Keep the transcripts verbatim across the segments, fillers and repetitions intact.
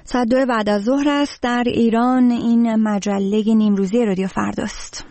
ساعت دو بعد از ظهر است در ایران. این مجله نیمروزی رادیو فرداست.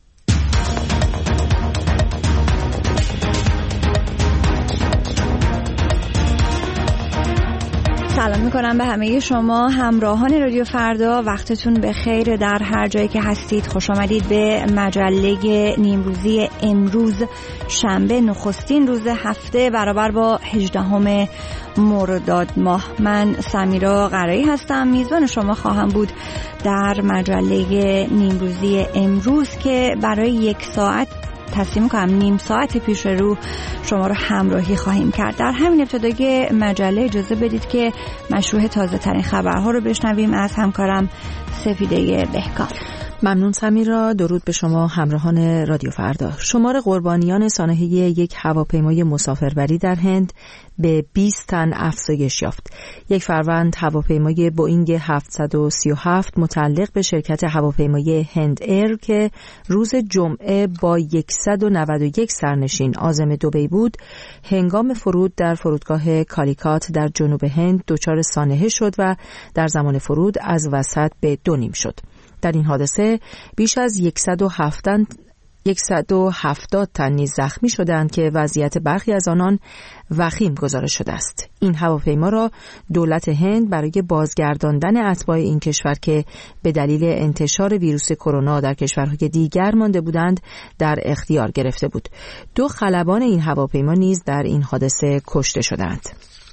سلام میکنم به همه شما همراهان رادیو فردا. وقتتون بخیر در هر جایی که هستید. خوش آمدید به مجله نیمروزی امروز شنبه نخستین روز هفته برابر با هجدهم مرداد ماه. من سمیرا قرایی هستم، میزبان شما خواهم بود در مجله نیمروزی امروز که برای یک ساعت تصمیم کنم نیم ساعت پیش رو شما رو همراهی خواهیم کرد. در همین ابتدای مجله اجازه بدید که مشروع تازه ترین خبرها رو بشنویم از همکارم سفیده بهکار. ممنون سمیرا. درود به شما همراهان رادیو فردا. شمار قربانیان سانحه یک هواپیمای مسافربری در هند به بیست تن افزایش یافت. یک فروند هواپیمای بوئینگ هفتصد و سی و هفت متعلق به شرکت هواپیمایی هند ایر که روز جمعه با صد و نود و یک سرنشین عازم دبی بود، هنگام فرود در فرودگاه کالیکات در جنوب هند دچار سانحه شد و در زمان فرود از وسط به دو نیم شد. در این حادثه بیش از صد و هفتاد تن نیز زخمی شدند که وضعیت برخی از آنان وخیم گزارش شده است. این هواپیما را دولت هند برای بازگرداندن اتباع این کشور که به دلیل انتشار ویروس کرونا در کشورهای دیگر مانده بودند در اختیار گرفته بود. دو خلبان این هواپیما نیز در این حادثه کشته شدند.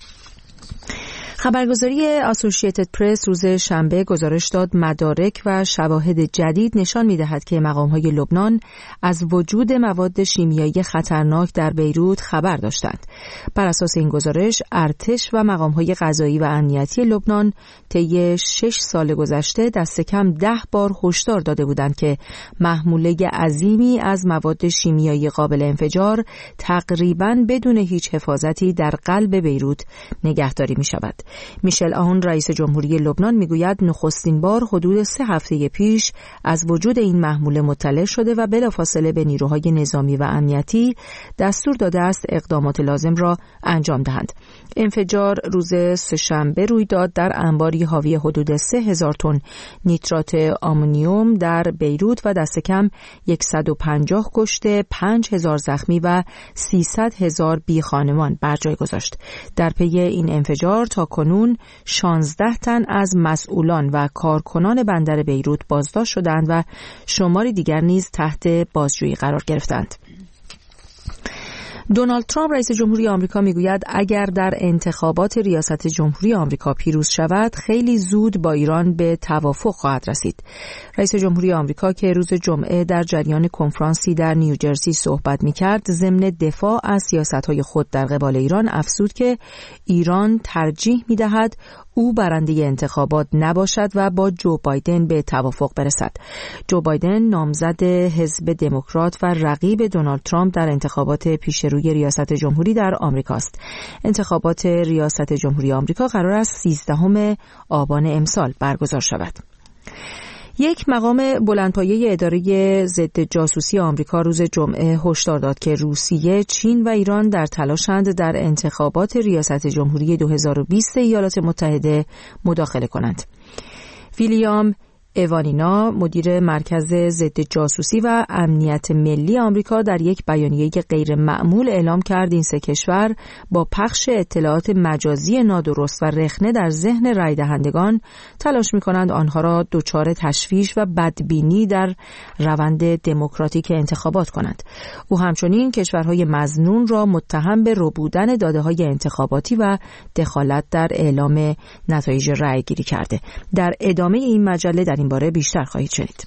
خبرگزاری اسوسییتد پرس روز شنبه گزارش داد مدارک و شواهد جدید نشان می‌دهد که مقام‌های لبنان از وجود مواد شیمیایی خطرناک در بیروت خبر داشتند. بر اساس این گزارش ارتش و مقام‌های قضایی و امنیتی لبنان طی شش سال گذشته دست کم ده بار هشدار داده بودند که محموله عظیمی از مواد شیمیایی قابل انفجار تقریباً بدون هیچ حفاظتی در قلب بیروت نگهداری می‌شود. میشل آهون رئیس جمهوری لبنان میگوید نخستین بار حدود سه هفته پیش از وجود این محموله مطلع شده و بلافاصله به نیروهای نظامی و امنیتی دستور داده است اقدامات لازم را انجام دهند. انفجار روز سه‌شنبه روی داد در انباری حاوی حدود سه هزار تن نیترات آمونیوم در بیروت و دست کم صد و پنجاه کشته، پنج هزار زخمی و سیصد هزار بی خانمان بر جای گذاشت. در پی این انفجار تا کنون شانزده تن از مسئولان و کارکنان بندر بیروت بازداشت شدند و شماری دیگر نیز تحت بازجویی قرار گرفتند. دونالد ترامپ رئیس جمهوری آمریکا میگوید اگر در انتخابات ریاست جمهوری آمریکا پیروز شود خیلی زود با ایران به توافق خواهد رسید. رئیس جمهوری آمریکا که روز جمعه در جریان کنفرانسی در نیوجرسی صحبت میکرد ضمن دفاع از سیاست‌های خود در قبال ایران افزود که ایران ترجیح میدهد او برنده انتخابات نباشد و با جو بایدن به توافق برسد. جو بایدن نامزد حزب دموکرات و رقیب دونالد ترامپ در انتخابات پیشروی ریاست جمهوری در آمریکا است. انتخابات ریاست جمهوری آمریکا قرار است سیزدهم آبان امسال برگزار شود. یک مقام بلندپایه اداره ضد جاسوسی آمریکا روز جمعه هشدار داد که روسیه، چین و ایران در تلاشند در انتخابات ریاست جمهوری دو هزار و بیست ایالات متحده مداخله کنند. ویلیام ایوانینا مدیر مرکز ضد جاسوسی و امنیت ملی آمریکا در یک بیانیه غیر معمول اعلام کرد این سه کشور با پخش اطلاعات مجازی نادرست و رخنه در ذهن رای دهندگان تلاش می‌کنند آنها را دچار تشویش و بدبینی در روند دموکراتیک انتخابات کنند. او همچنین کشورهای مظنون را متهم به ربودن داده‌های انتخاباتی و دخالت در اعلام نتایج رای‌گیری کرده. در ادامه این مجله در این باره بیشتر خواهید شنید.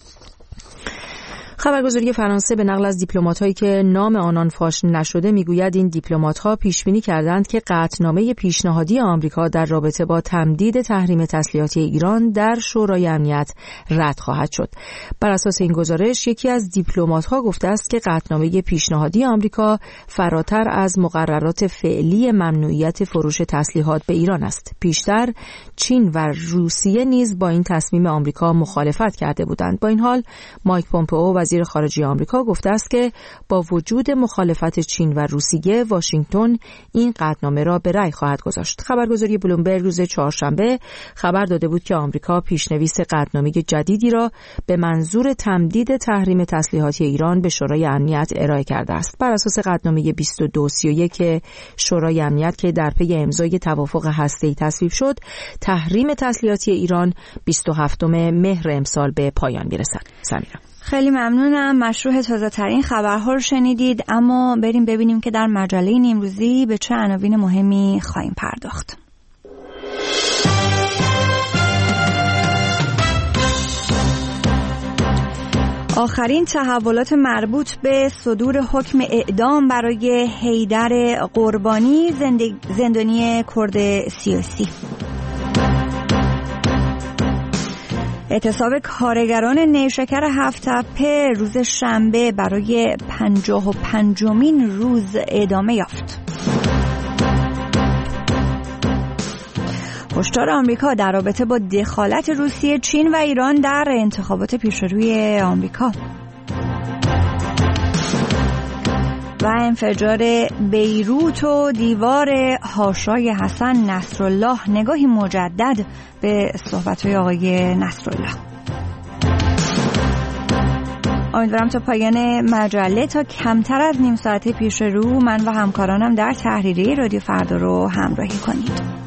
خبرگزاری فرانسه به نقل از دیپلمات‌هایی که نام آنان فاش نشده میگوید این دیپلمات‌ها پیش‌بینی کردند که قطعنامه پیشنهادی آمریکا در رابطه با تمدید تحریم تسلیحاتی ایران در شورای امنیت رد خواهد شد. بر اساس این گزارش یکی از دیپلمات‌ها گفته است که قطعنامه پیشنهادی آمریکا فراتر از مقررات فعلی ممنوعیت فروش تسلیحات به ایران است. پیشتر چین و روسیه نیز با این تصمیم آمریکا مخالفت کرده بودند. با این حال مایک پومپئو وزیر خارجه آمریکا گفته است که با وجود مخالفت چین و روسیه، واشنگتن این قطعنامه را به رأی خواهد گذاشت. خبرگزاری بلومبرگ روز چهارشنبه خبر داده بود که آمریکا پیشنویس قطعنامه جدیدی را به منظور تمدید تحریم تسلیحاتی ایران به شورای امنیت ارائه کرده است. بر اساس قطعنامه بیست و دو سی و یک شورای امنیت که در پی امضای توافق هسته‌ای تصویب شد، تحریم تسلیحاتی ایران بیست و هفتم مهر امسال به پایان میرسد. سمیرا خیلی ممنونم. مشروع تازه ترین خبرها رو شنیدید، اما بریم ببینیم که در مجله نیمروزی به چه عناوین مهمی خواهیم پرداخت. آخرین تحولات مربوط به صدور حکم اعدام برای حیدر قربانی، زندانی کرد سیاسی. اعتصاب کارگران نیشکر هفت تپه روز شنبه برای پنجاه و پنجمین روز ادامه یافت. هشدار آمریکا در رابطه با دخالت روسیه، چین و ایران در انتخابات پیشروی آمریکا. و انفجار بیروت و دیوار حاشای حسن نصرالله، نگاهی مجدد به صحبت‌های آقای نصرالله. امیدوارم تا پایان مجله تا کمتر از نیم ساعت پیش رو من و همکارانم در تحریریه رادیو فردا رو همراهی کنید.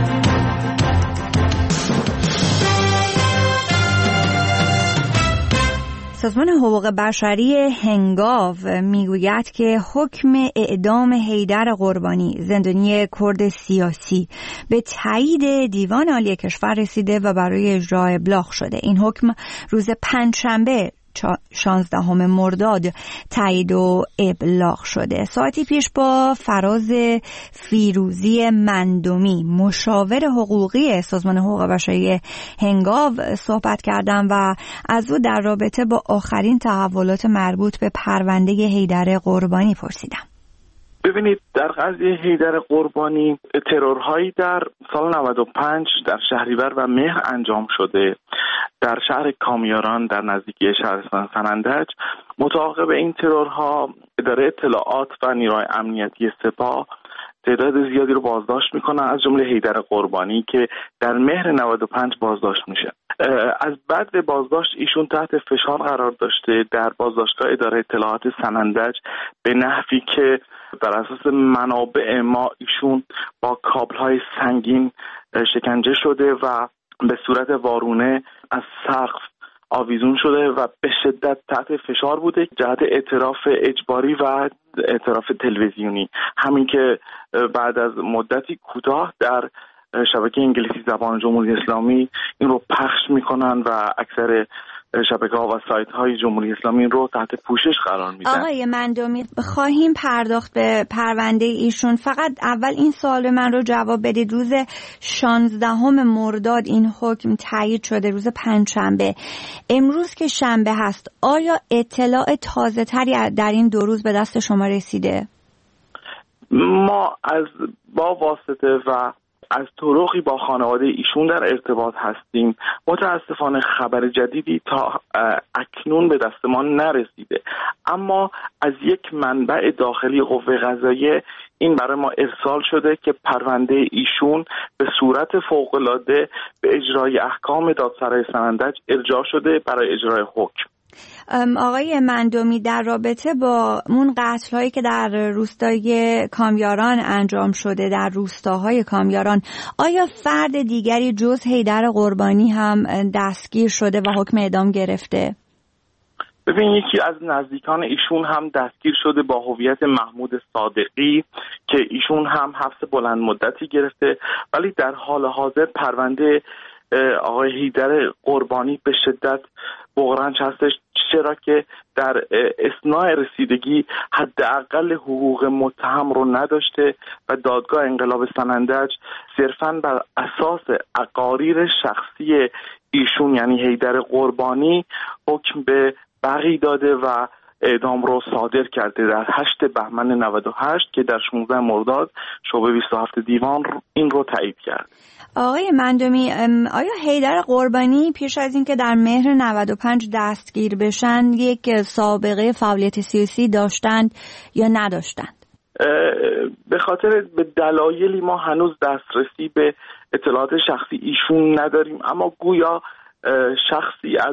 سازمان حقوق بشری هنگاو میگوید که حکم اعدام حیدر قربانی، زندانی کرد سیاسی، به تایید دیوان عالی کشور رسیده و برای اجرا ابلاغ شده. این حکم روز پنجشنبه شانزدهم مرداد تایید و ابلاغ شده. ساعتی پیش با فراز فیروزی مندومی، مشاور حقوقی سازمان حقوق بشری هنگاو صحبت کردم و از او در رابطه با آخرین تحولات مربوط به پرونده حیدر قربانی پرسیدم. ببینید، در قضیه حیدر قربانی ترورهایی در سال نود و پنج در شهریور و مهر انجام شده در شهر کامیاران در نزدیکی شهرستان سنندج. متعاقب این ترورها اداره اطلاعات و نیروهای امنیتی سپاه تعداد زیادی رو بازداشت میکنن، از جمله حیدر قربانی که در مهر نود و پنج بازداشت میشه. از بعد بازداشت ایشون تحت فشار قرار داشته در بازداشتگاه اداره اطلاعات سنندج به نحوی که بر اساس منابع ما ایشون با کابل‌های سنگین شکنجه شده و به صورت وارونه از سقف آویزون شده و به شدت تحت فشار بوده جهت اعتراف اجباری و اعتراف تلویزیونی. همین که بعد از مدتی کوتاه در شبکه انگلیسی زبان جمهوری اسلامی این رو پخش میکنن و اکثر شبکه‌ها و سایت‌های جمهوری اسلامی رو تحت پوشش قرار میدن. آقای مندومی، خواهیم پرداخت به پرونده ایشون. فقط اول این سوال من رو جواب بدید. روز شانزدهم مرداد این حکم تایید شده، روز پنجشنبه. امروز که شنبه هست، آیا اطلاع تازه‌تری در این دو روز به دست شما رسیده؟ ما از با واسطه و از طرقی با خانواده ایشون در ارتباط هستیم. متاسفانه خبر جدیدی تا اکنون به دست ما نرسیده، اما از یک منبع داخلی قوه قضاییه این برای ما ارسال شده که پرونده ایشون به صورت فوق‌العاده به اجرای احکام دادسرای سنندج ارجاع شده برای اجرای حکم. آقای مندومی، در رابطه با اون قتل هایی که در روستای کامیاران انجام شده، در روستاهای کامیاران، آیا فرد دیگری جز حیدر قربانی هم دستگیر شده و حکم اعدام گرفته؟ ببین، یکی از نزدیکان ایشون هم دستگیر شده با هویت محمود صادقی که ایشون هم حبس بلند مدتی گرفته، ولی در حال حاضر پرونده آقای حیدر قربانی به شدت بغرنج هستش، چرا که در اثناء رسیدگی حداقل حقوق متهم رو نداشته و دادگاه انقلاب سنندج صرفاً بر اساس اقاریر شخصی ایشون یعنی حیدر قربانی حکم به بقی داده و اعدام رو صادر کرده در هشت بهمن نود و هشت که در شانزده مرداد شعبه بیست و هفت دیوان این رو تایید کرد. آقای مندمی، آیا حیدر قربانی پیش از اینکه در مهر نود و پنج دستگیر بشن یک سابقه فعالیت سیاسی داشتند یا نداشتند؟ به خاطر به دلایلی ما هنوز دسترسی به اطلاعات شخصی ایشون نداریم، اما گویا شخصی از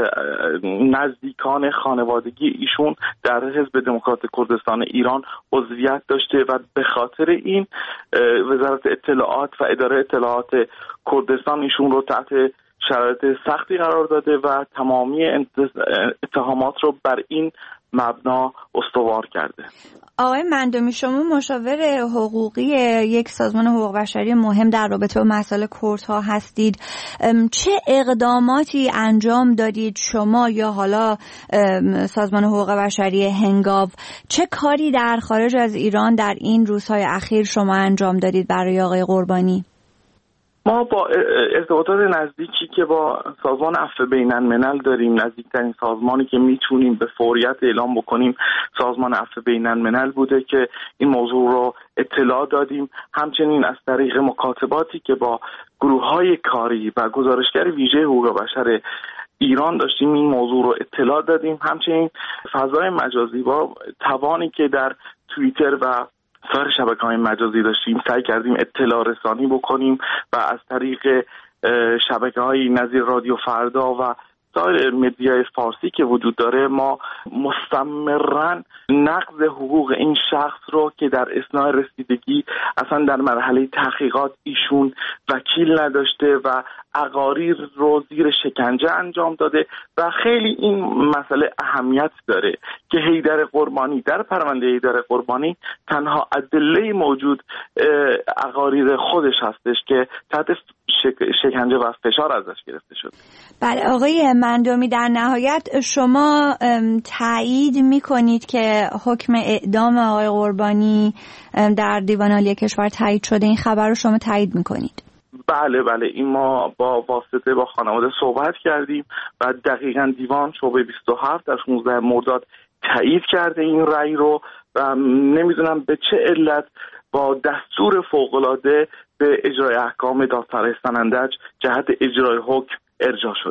نزدیکان خانوادگی ایشون در حزب دموکرات کردستان ایران عضویت داشته و به خاطر این وزارت اطلاعات و اداره اطلاعات کردستان ایشون رو تحت شرایط سختی قرار داده و تمامی اتهامات رو بر این مبنا استوار کرده. آقای مندمی، شما مشاور حقوقی یک سازمان حقوق بشری مهم در رابطه با مسائل کردها هستید. چه اقداماتی انجام دادید شما یا حالا سازمان حقوق بشری هنگاو؟ چه کاری در خارج از ایران در این روزهای اخیر شما انجام دادید برای آقای قربانی؟ ما با ارتباطات نزدیکی که با سازمان عفو بین الملل داریم، نزدیکترین سازمانی که میتونیم به فوریت اعلام بکنیم سازمان عفو بین الملل بوده که این موضوع رو اطلاع دادیم. همچنین از طریق مکاتباتی که با گروه‌های کاری و گزارشگر ویژه حقوق بشر ایران داشتیم این موضوع رو اطلاع دادیم. همچنین فضای مجازی با توانی که در توییتر و سایر شبکه‌های مجازی داشتیم سعی کردیم اطلاع رسانی بکنیم و از طریق شبکه‌های نظیر رادیو فردا و سایر مدیای فارسی که وجود داره ما مستمراً نقض حقوق این شخص رو که در اثناء رسیدگی اصلا در مرحله تحقیقات ایشون وکیل نداشته و اقاریر رو زیر شکنجه انجام داده و خیلی این مسئله اهمیت داره که حیدر قربانی در پرونده حیدر قربانی تنها ادله موجود اقاریر خودش هستش که تحت شکنجه و فشار ازش گرفته شد. بله آقای مندمی، در نهایت شما تایید میکنید که حکم اعدام آقای قربانی در دیوان عالی کشور تایید شده؟ این خبر رو شما تایید میکنید؟ بله بله این ما با واسطه با خانواده صحبت کردیم و دقیقاً دیوان شعبه بیست و هفت در شانزده مرداد تایید کرده این رأی رو و نمیدونم به چه علت با دستور فوق‌العاده به اجرای احکام دادسرای سنندج جهت اجرای حکم ارجاع شده.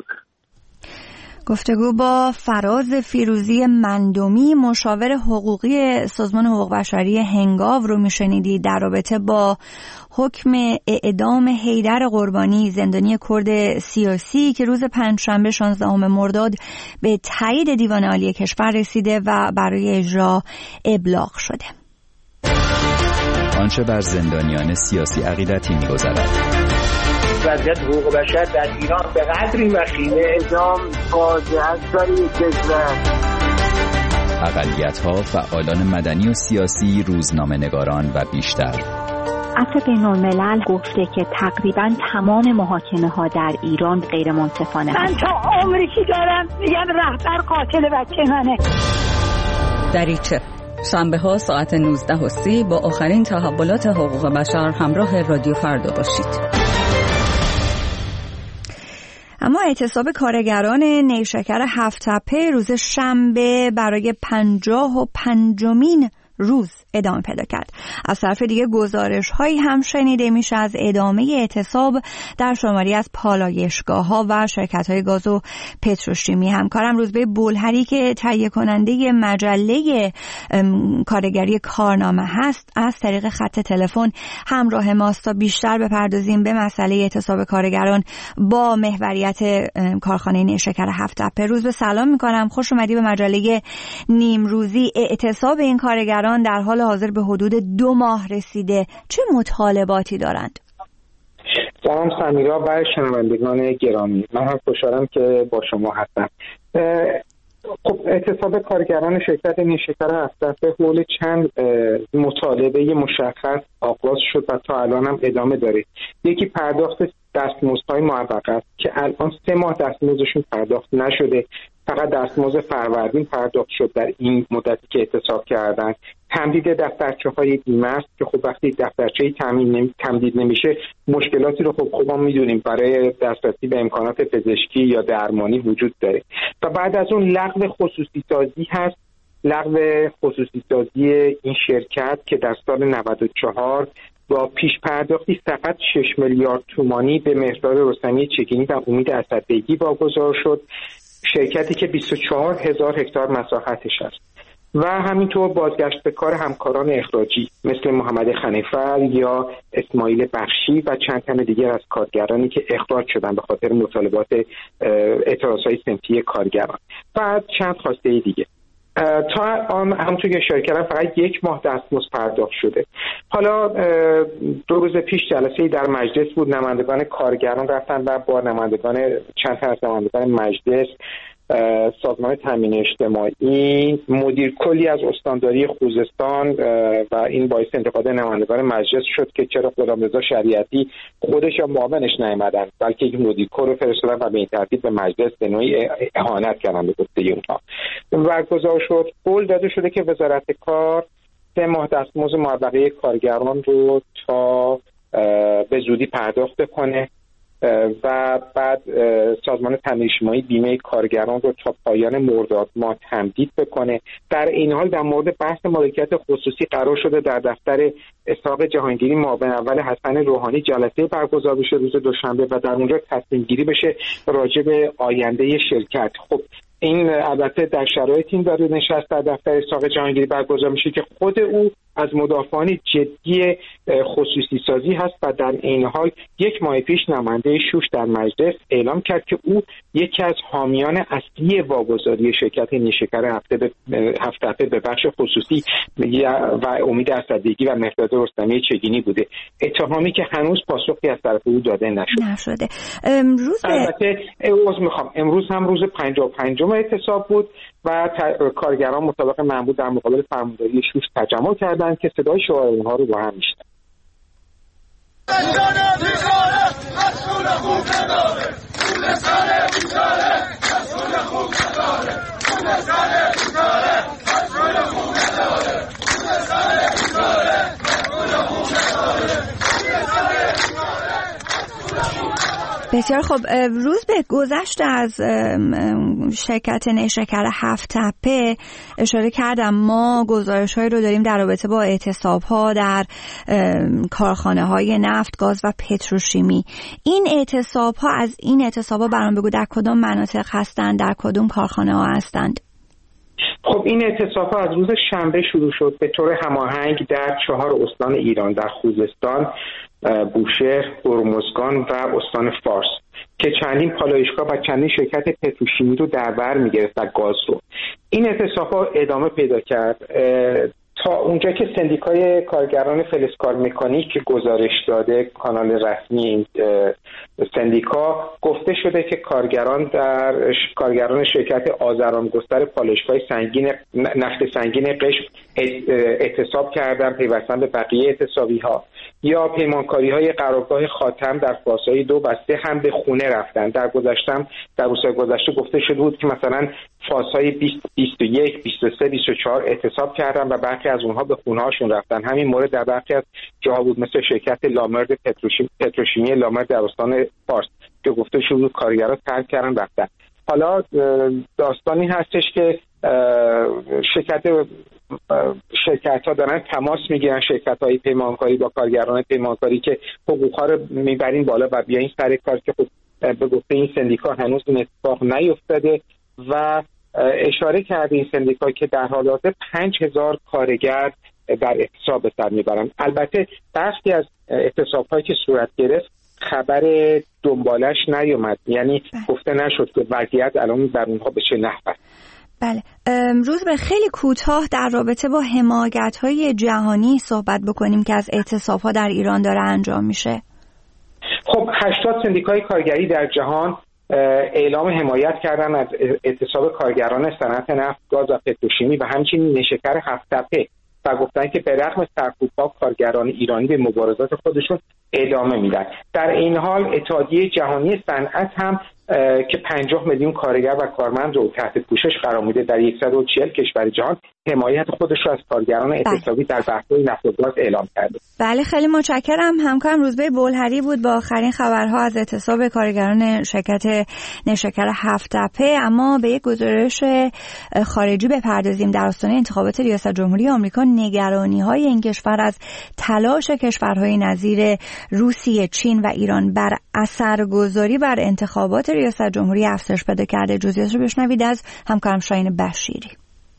گفتگو با فراز فیروزی مندمی، مشاور حقوقی سازمان حقوق بشری هنگاو رو میشنیدید در رابطه با حکم اعدام حیدر قربانی، زندانی کرد سیاسی که روز پنجشنبه شانزدهم مرداد به تایید دیوان عالی کشور رسیده و برای اجرا ابلاغ شده. آنچه بر زندانیان سیاسی عقیدتی می‌گذرد. وضعیت حقوق بشر در ایران به قدری وخیمه، اعدام فاجعه است برای کشور. اقلیت‌ها، فعالان مدنی و سیاسی، روزنامه‌نگاران و بیشتر. عفو بین الملل گفته که تقریباً تمام محاکمه‌ها در ایران غیر منصفانه. من تا عمری که دارم میگم رهبر قاتل بچه منه. دریچه شنبه ها ساعت نوزده و سی با آخرین تحولات حقوق بشر همراه رادیو فردا باشید. اما اعتصاب کارگران نیشکر هفت‌تپه روز شنبه برای پنجاه و پنجمین روز ادامه پیدا کرد. از طرف دیگه گزارش هایی هم شنیده میشه از ادامه اعتصاب در شماری از پالایشگاه ها و شرکت های گاز و پتروشیمی. همکارم روزبه بولهری که تهیه کننده مجله کارگری کارنامه هست از طریق خط تلفن همراه ماست تا بیشتر بپردازیم به مسئله اعتصاب کارگران با محوریت کارخانه نیشکر هفت‌تپه. روزبه سلام میکنم، خوش اومدی به مجله نیمروزی. اعتصاب این کارگران در حال حاضر به حدود دو ماه رسیده، چه مطالباتی دارند؟ سلام سمیرا و شنوندگان گرامی، من هم خوشحالم که با شما هستم. خب اعتصاب کارگران شرکت نیشکر هفت‌تپه حول چند مطالبه مشخص آغاز شد و تا الان هم ادامه داره. یکی پرداخت دستمزدهای موقت که الان سه ماه دستمزدشون پرداخت نشده، فقط دستمزد فروردین پرداخت شد در این مدتی که اعتصاب کردن. تمدید دفترچه‌های بیمه است که خب وقتی دفترچه‌ای تامین تمدید نمیشه مشکلاتی رو خب خوبا میدونیم برای دسترسی به امکانات پزشکی یا درمانی وجود داره. و بعد از اون لغو خصوصی سازی هست لغو خصوصی سازی این شرکت که در سال نود و چهار با پیش پرداختی فقط شش میلیارد تومانی به مهرداد رستمی چگینی و امید اسدبیگی واگذار شد، شرکتی که بیست و چهار هزار هکتار مساحتش است. و همینطور بازگشت به کار همکاران اخراجی مثل محمد خنیفر یا اسماعیل بخشی و چند تن دیگر از کارگرانی که اخراج شدن به خاطر مطالبات اعتراضهای صنفی کارگران و چند خواسته دیگه. تا آن همونطور که اشاره کردم فقط یک ماه دستمزد پرداخت شده. حالا دو روز پیش جلسه‌ای در مجلس بود، نمایندگان کارگران رفتن و با نمایندگان چند تا از نمایندگان مجلس، سازمان تامین اجتماعی، مدیر کلی از استانداری خوزستان و این باعث انتقاد نمایندگان مجلس شد که چرا غلامرضا شریعتی خودش یا معاونش نیامدن، بلکه یک مدیر کل رو فرستادن و به این ترتیب به مجلس به نوعی اهانت کردن به گفته اونها. برگزار شد، قول داده شده که وزارت کار سه ماه دستمزد معوقه کارگران رو تا به زودی پرداخت کنه و بعد سازمان تامین اجتماعی بیمه کارگران رو تا پایان مرداد ماه تمدید بکنه. در این حال در مورد بحث مالکیت خصوصی قرار شده در دفتر اسحاق جهانگیری معاون اول حسن روحانی جلسه برگزار بشه روز دوشنبه و در اونجا تصمیم گیری بشه راجع به آینده شرکت. خب این البته در شرایطی این داره نشست در دفتر اسحاق جهانگیری برگزار میشه که خود او از مدافعان جدی خصوصی سازی هست و در این حال یک ماه پیش نماینده شوش در مجلس اعلام کرد که او یکی از حامیان اصلی واگذاری شرکت نیشکر هفته به هفته به بخش خصوصی و امید اسدبیگی و مهرداد رستمی چگینی بوده، اتهامی که هنوز پاسخی از طرف او داده نشد. نشده. امروز البته امروز میخوام امروز هم روز پنجاه و پنجم اعتصاب بود و کارگران مطابق معمول در مقابل فرمانداری شوش تجمع کردند که صدای شعار اونها رو با هم میشنن. بسیار خب. روز به گذشته از شرکت نیشکر هفت تپه اشاره کردم، ما گزارش‌هایی رو داریم در رابطه با اعتصاب‌ها در کارخانه‌های نفت، گاز و پتروشیمی. این اعتصاب‌ها از این اعتصاب‌ها برام بگو در کدام مناطق هستند، در کدام کارخانه‌ها هستند؟ خب این اعتصاب‌ها از روز شنبه شروع شد به طور هماهنگ در چهار استان ایران، در خوزستان، بوشهر، هرمزگان و استان فارس که چندین پالایشگاه و چندین شرکت پتروشیمی رو در بر می‌گرفت و گاز رو. این اعتصاب‌ها ادامه پیدا کرد تا اونجا که سندیکای کارگران فلزکار مکانیک گزارش داده، کانال رسمی این سندیکا، گفته شده که کارگران در کارگران شرکت آذرامگستر پالایشگاه سنگین نفت سنگین قشم اعتصاب کردن پیوستن به بقیه اعتصابی‌ها، یا پیمانکاری‌های قرارگاه خاتم در فازهای دو و سه هم به خونه رفتن. در گذشتم در روزهای گذشته گفته شده بود که مثلا فازهای بیست، بیست و یک، بیست و سه، بیست و چهار اعتصاب کردن و برخی از اونها به خونه‌هاشون رفتن. همین مورد در برخی از جاها بود، مثل شرکت لامرد پتروشیمی پتروشیمی لامرد در استان فارس که گفته شده بود کارگران ترک کردن رفتن. حالا داستانی هستش که شرکت شرکت ها دارن تماس میگیرن، شرکت های پیمانکاری با کارگران پیمانکاری که حقوق ها رو میبرین بالا و بیاین سر کار، که خود به گفته این سندیکا هنوز این اتفاق نیفتاده و اشاره کرده این سندیکا که در حال حاضر پنج هزار کارگر در اعتصاب به سر میبرن. البته برخی از اعتصاب هایی که صورت گرفت خبر دنبالش نیومد، یعنی گفته نشد که وضعیت الان در اونها به چه نحو است. بله. روز به خیلی کوتاه در رابطه با حمایت‌های جهانی صحبت بکنیم که از اعتصاب‌ها در ایران داره انجام میشه. خب هشتاد سندیکای کارگری در جهان اعلام حمایت کردن از اعتصاب کارگران صنعت نفت، گاز و پتروشیمی و همچنین نیشکر هفت تپه و گفتن که به رغم سرکوب‌ها کارگران ایرانی به مبارزات خودشون ادامه میدن. در این حال اتحادیه جهانی صنعت هم که پنجاه میلیون کارگر و کارمند رو تحت پوشش قرار میده در صد و چهل کشور جهان حمایت خودش را از کارگران اعتصابی در بحث‌های نفت و گاز اعلام کرده. بله خیلی متشکرم. همکارم روزبه بولهری بود با آخرین خبرها از اعتصاب کارگران شرکت نیشکر هفت تپه. اما به یک گزارش خارجی بپردازیم. در آستانه انتخابات ریاست جمهوری آمریکا نگرانی‌های این کشور از تلاش کشورهای نظیر روسیه، چین و ایران بر اثرگذاری بر انتخابات ریاست جمهوری افزایش پیدا کرده. جزئیات رو بشنوید از همکارم شاهین بشیری.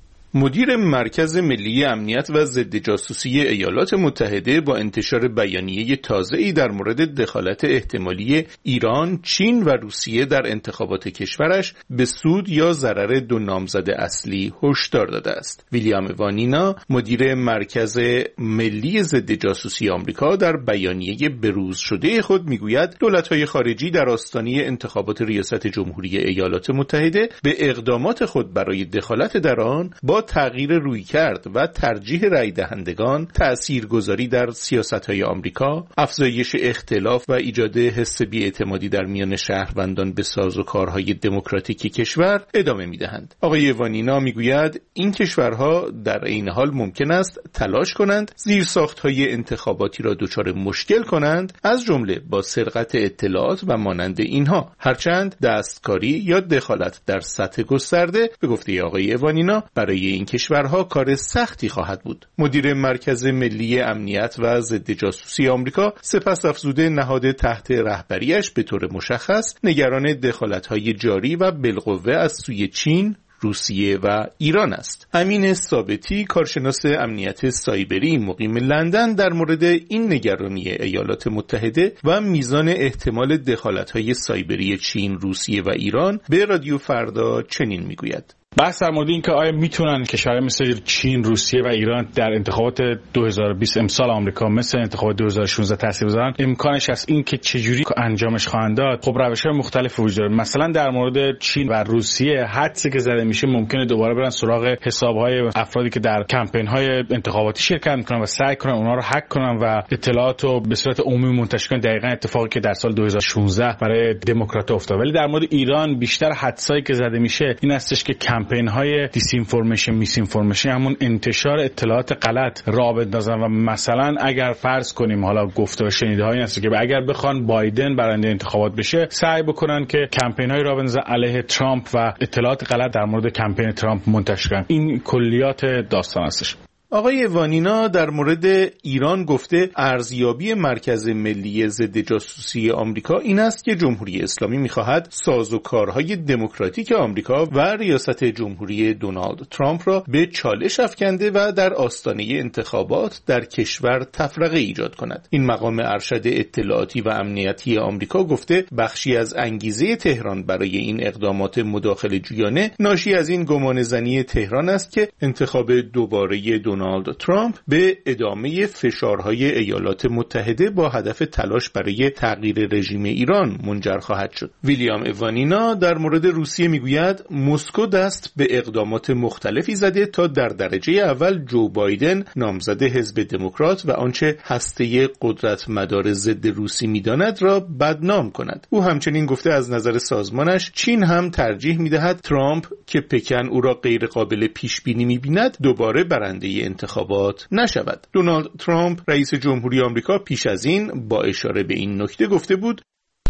مدیر مرکز ملی امنیت و ضد جاسوسی ایالات متحده با انتشار بیانیه تازه‌ای در مورد دخالت احتمالی ایران، چین و روسیه در انتخابات کشورش به سود یا ضرر دو نامزد اصلی هشدار داده است. ویلیام وانینا، مدیر مرکز ملی ضد جاسوسی آمریکا، در بیانیه بروز شده خود میگوید دولت‌های خارجی در آستانه انتخابات ریاست جمهوری ایالات متحده به اقدامات خود برای دخالت در آن با تغییر رویکرد و ترجیح رای دهندگان، تأثیرگذاری در سیاست‌های آمریکا، افزایش اختلاف و ایجاد حس بی‌اعتمادی در میان شهروندان به سازوکارهای دموکراتیک کشور ادامه می‌دهند. آقای وانینا میگوید این کشورها در این حال ممکن است تلاش کنند زیرساخت‌های انتخاباتی را دچار مشکل کنند، از جمله با سرقت اطلاعات و مانند اینها، هرچند دستکاری یا دخالت در سطح گسترده به گفته آقای وانینا برای این کشورها کار سختی خواهد بود. مدیر مرکز ملی امنیت و ضد جاسوسی آمریکا سپس افزوده نهاد تحت رهبریش به طور مشخص نگران دخالت‌های جاری و بالقوه از سوی چین، روسیه و ایران است. امین ثابتی، کارشناس امنیت سایبری مقیم لندن، در مورد این نگرانی ایالات متحده و میزان احتمال دخالت‌های سایبری چین، روسیه و ایران به رادیو فردا چنین میگوید: بحث در مورد اینکه آیا میتونن کشورهای مثل چین، روسیه و ایران در انتخابات دو هزار و بیست امسال آمریکا مثل انتخابات دو هزار و شانزده تاثیر بذارن، امکانش هست. این که چجوری انجامش خواهند داد، خب روش‌های مختلف وجود داره. مثلا در مورد چین و روسیه حدسی که زده میشه ممکنه دوباره برن سراغ حساب‌های افرادی که در کمپین‌های انتخاباتی شرکت میکنن و سعی کنن اونها رو هک کنن و اطلاعات رو به صورت عمومی منتشر کنن. دقیقاً اتفاقی که در سال دو هزار و شانزده برای دموکرات‌ها افتاد. ولی در مورد ایران بیشتر حدسایی که زده میشه این هستش که کمپین‌های دیس اینفورمیشن، میس اینفورمیشن، همون انتشار اطلاعات غلط راه بندازن و مثلا اگر فرض کنیم، حالا گفته و شنیده‌هایی هست که اگر بخوان بایدن برنده انتخابات بشه، سعی بکنن که کمپین‌های راه بندازن علیه ترامپ و اطلاعات غلط در مورد کمپین ترامپ منتشر کنن. این کلیات داستان هستش. آقای وانینا در مورد ایران گفته ارزیابی مرکز ملی ضد جاسوسی آمریکا این است که جمهوری اسلامی می‌خواهد سازوکارهای دموکراتیک آمریکا و ریاست جمهوری دونالد ترامپ را به چالش افکنده و در آستانه انتخابات در کشور تفرقه ایجاد کند. این مقام ارشد اطلاعاتی و امنیتی آمریکا گفته بخشی از انگیزه تهران برای این اقدامات مداخله جویانه ناشی از این گمانه‌زنی تهران است که انتخاب دوباره دونالد ترامپ به ادامه فشارهای ایالات متحده با هدف تلاش برای تغییر رژیم ایران منجر خواهد شد. ویلیام وانینا در مورد روسیه میگوید مسکو دست به اقدامات مختلفی زده تا در درجه اول جو بایدن نامزد حزب دموکرات و آنچه هسته قدرت مدار ضد روسی میداند را بدنام کند. او همچنین گفته از نظر سازمانش چین هم ترجیح میدهد ترامپ که پکن او را غیر قابل پیش بینی میبیند دوباره برنده انتخابات نشود. دونالد ترامپ رئیس جمهوری آمریکا پیش از این با اشاره به این نکته گفته بود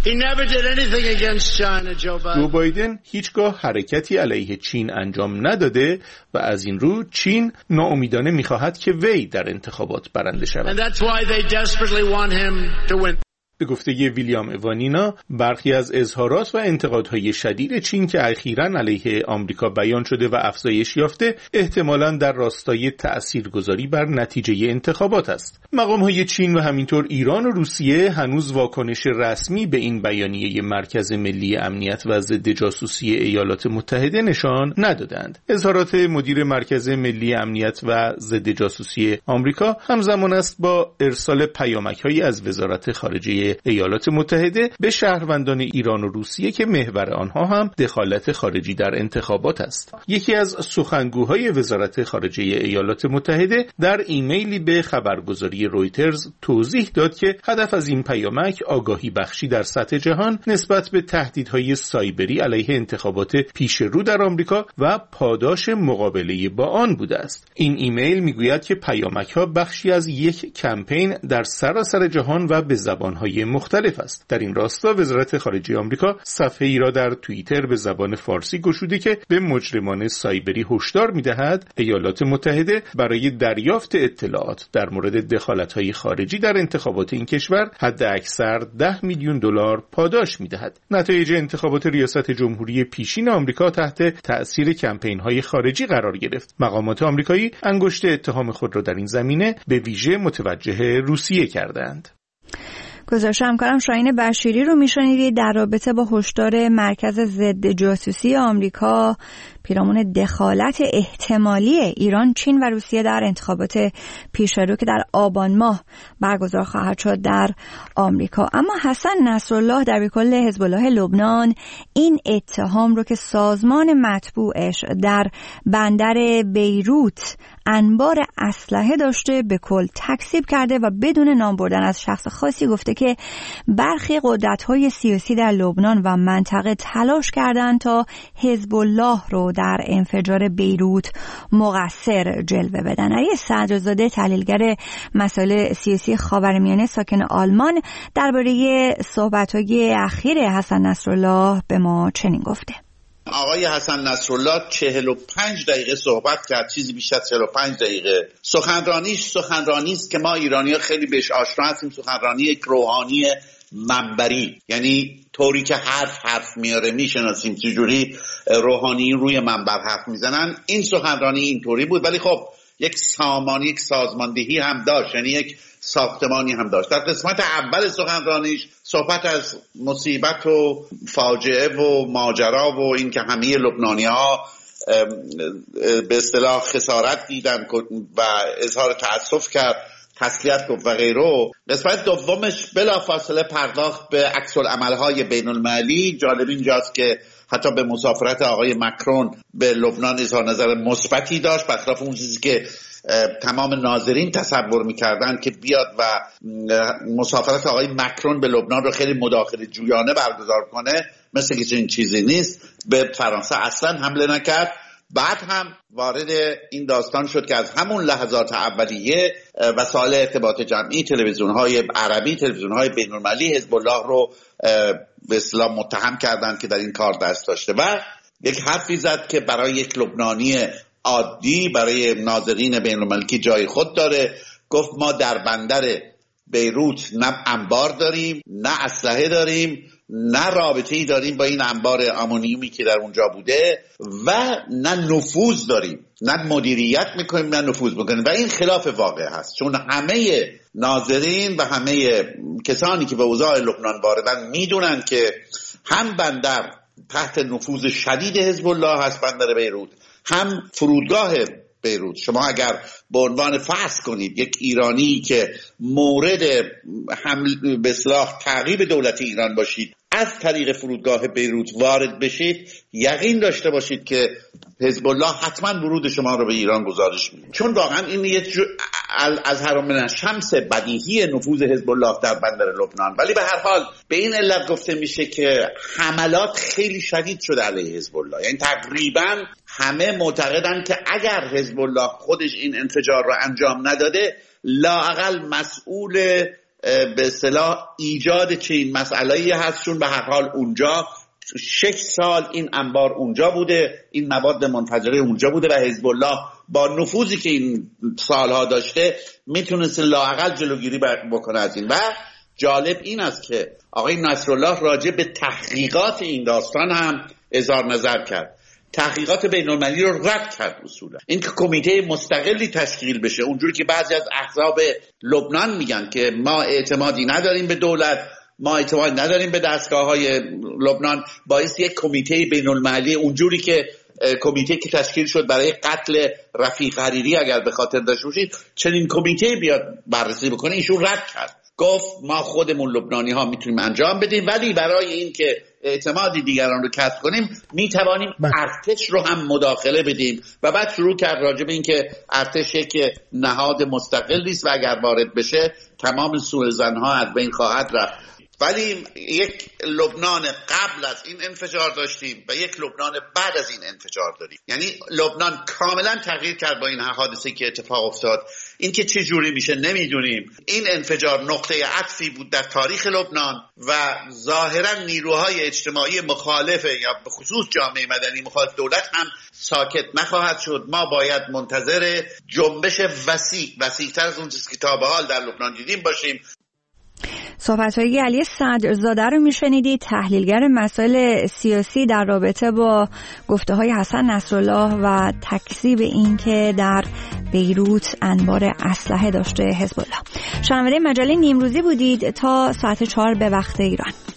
جو بایدن هیچگاه حرکتی علیه چین انجام نداده و از این رو چین ناامیدانه می‌خواهد که وی در انتخابات برنده شود. به گفته ویلیام وانینا برخی از اظهارات و انتقادهای شدید چین که اخیراً علیه آمریکا بیان شده و افزایش یافته احتمالاً در راستای تأثیرگذاری بر نتیجه انتخابات است. مقام‌های چین و همینطور ایران و روسیه هنوز واکنش رسمی به این بیانیه مرکز ملی امنیت و ضد جاسوسی ایالات متحده نشان ندادند. اظهارات مدیر مرکز ملی امنیت و ضد جاسوسی آمریکا همزمان است با ارسال پیامک‌هایی از وزارت خارجه خارجه ایالات متحده به شهروندان ایران و روسیه که محور آنها هم دخالت خارجی در انتخابات است. یکی از سخنگوهای وزارت خارجه ایالات متحده در ایمیلی به خبرگزاری رویترز توضیح داد که هدف از این پیامک آگاهی بخشی در سطح جهان نسبت به تهدیدهای سایبری علیه انتخابات پیش رو در آمریکا و پاداش مقابله با آن بوده است. این ایمیل میگوید که پیامک‌ها بخشی از یک کمپین در سراسر جهان و به زبان‌های مختلف است. در این راستا وزارت خارجه آمریکا صفحه‌ای را در توییتر به زبان فارسی گشوده که به مجرمان سایبری هشدار می‌دهد ایالات متحده برای دریافت اطلاعات در مورد دخالت‌های خارجی در انتخابات این کشور حد اکثر ده میلیون دلار پاداش می‌دهد. نتایج انتخابات ریاست جمهوری پیشین آمریکا تحت تأثیر کمپین‌های خارجی قرار گرفت. مقامات آمریکایی انگشت اتهام خود را در این زمینه به ویژه متوجه روسیه کردند. گزارش همکارم شاهین بشیری رو میشنیدید در رابطه با هشدار مرکز ضد جاسوسی آمریکا پیرامون دخالت احتمالی ایران، چین و روسیه در انتخابات پیشرو که در آبان ماه برگزار خواهد شد در آمریکا. اما حسن نصرالله دبیرکل حزب الله لبنان این اتهام رو که سازمان مطبوعش در بندر بیروت انبار اسلحه داشته به کل تکذیب کرده و بدون نام بردن از شخص خاصی گفته که برخی قدرت‌های سیاسی در لبنان و منطقه تلاش کردند تا حزب الله رو در انفجار بیروت مقصر جلوه بدن. علی صدرزاده تحلیلگر مسائل سیاسی خاورمیانه ساکن آلمان درباره صحبت‌های اخیر حسن نصرالله به ما چنین گفته: آقای حسن نصرالله چهل و پنج دقیقه صحبت کرد، چیزی بیشتر از چهل و پنج دقیقه. سخنرانیش سخنرانی است که ما ایرانی‌ها خیلی بهش آشنا هستیم، سخنرانی یک روحانی منبری، یعنی طوری که حرف حرف میاره میشناسیم چجوری روحانی روی منبر حرف میزنن. این سخنرانی اینطوری بود، ولی خب یک سامانی یک سازماندهی هم داشت، یعنی یک ساختمانی هم داشت. در قسمت اول سخنرانیش صحبت از مصیبت و فاجعه و ماجرا و این که همه لبنانی‌ها به اصطلاح خسارت دیدن و اظهار تأسف کرد، تسلیت گفت و غیره. قسمت دومش بلافاصله پرداخت به عکس‌العمل‌های بین‌المللی. جالب اینجاست که حتی به مسافرت آقای مکرون به لبنان اظهار نظر مثبتی داشت، برخلاف اون چیزی که تمام ناظرین تصور می‌کردن که بیاد و مسافرت آقای مکرون به لبنان رو خیلی مداخله جویانه برگزار کنه. مثل که این چیزی نیست. به فرانسه اصلا حمله نکرد. بعد هم وارد این داستان شد که از همون لحظات اولیه وسایل ارتباط جمعی، تلویزیون‌های عربی، تلویزیون‌های بین‌المللی حزب الله رو به اصطلاح متهم کردند که در این کار دست داشته و یک حرفی زد که برای یک لبنانی عادی، برای ناظرین بین‌المللی که جای خود داره، گفت ما در بندر بیروت نه انبار داریم، نه اسلحه داریم، نه رابطه‌ای داریم با این انبار آمونیومی که در اونجا بوده و نه نفوذ داریم، نه مدیریت میکنیم نه نفوذ میکنیم. و این خلاف واقع هست، چون همه ناظرین و همه کسانی که به اوضاع لبنان واردن میدونن که هم بندر تحت نفوذ شدید حزب الله هست، بندر بیروت، هم فرودگاه بیروت. شما اگر به عنوان فرض کنید یک ایرانی که مورد حمل به اصطلاح تعقیب دولت ایران باشید، از طریق فرودگاه بیروت وارد بشید، یقین داشته باشید که حزب الله حتما ورود شما رو به ایران گزارش میده، چون واقعا این یک جو از هر من شمس بدیهی نفوذ حزب الله در بندر لبنان. ولی به هر حال به این علت گفته میشه که حملات خیلی شدید شده علیه حزب الله. یعنی تقریبا همه معتقدن که اگر حزب الله خودش این انفجار رو انجام نداده، لااقل مسئول به اصطلاح ایجاد چنین مسئله‌ای هست، چون به هر حال اونجا شش سال این انبار اونجا بوده، این مواد منفجره اونجا بوده و حزب الله با نفوذی که این سالها داشته میتونست لااقل جلوگیری بکنه از این. و جالب این است که آقای نصرالله راجع به تحقیقات این داستان هم اظهار نظر کرد. تحقیقات بین‌المللی رو رد کرد اصولا. این که کمیته مستقلی تشکیل بشه، اونجوری که بعضی از احزاب لبنان میگن که ما اعتمادی نداریم به دولت، ما اعتماد نداریم به دستگاه‌های لبنان، باعث یک کمیته بین‌المللی اونجوری که کمیته که تشکیل شد برای قتل رفیق حریری اگر به خاطر داشته باشید، چنین کمیته بیاد بررسی بکنه، ایشون رد کرد. گفت ما خودمون لبنانی ها میتونیم انجام بدیم، ولی برای این که اعتماد دیگران رو کسب کنیم میتوانیم ارتش رو هم مداخله بدیم و بعد شروع کرد راجع به این که ارتش یک نهاد مستقلی است و اگر وارد بشه تمام سوءظن‌ها از بین خواهد رفت. ولی یک لبنان قبل از این انفجار داشتیم و یک لبنان بعد از این انفجار داریم. یعنی لبنان کاملا تغییر کرد با این حادثه که اتفاق افتاد. این که چه جوری میشه نمیدونیم. این انفجار نقطه عطفی بود در تاریخ لبنان و ظاهرا نیروهای اجتماعی مخالف یا به خصوص جامعه مدنی مخالف دولت هم ساکت نخواهد شد. ما باید منتظر جنبش وسیع وسیع‌تر از اون چیزی که تا به حال در لبنان دیدیم باشیم. صحبت‌های علی صدرزاده رو میشنیدید، تحلیلگر مسائل سیاسی در رابطه با گفته‌های حسن نصرالله و تکذیب این که در بیروت انبار اسلحه داشته حزب الله. شنونده مجله نیمروزی بودید تا ساعت چهار به وقت ایران.